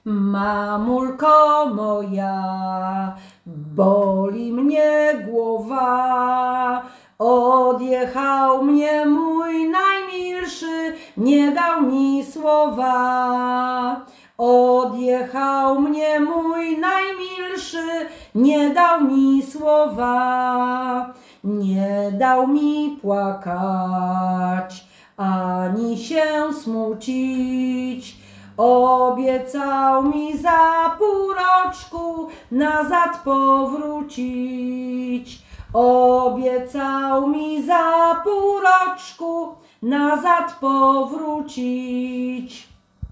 Mamulko moja, boli mnie głowa, odjechał mnie mój najmilszy, nie dał mi słowa. Odjechał mnie mój najmilszy, nie dał mi słowa. Nie dał mi płakać, ani się smucić. Obiecał mi za pół roczku nazad powrócić. Obiecał mi za pół roczku nazad powrócić.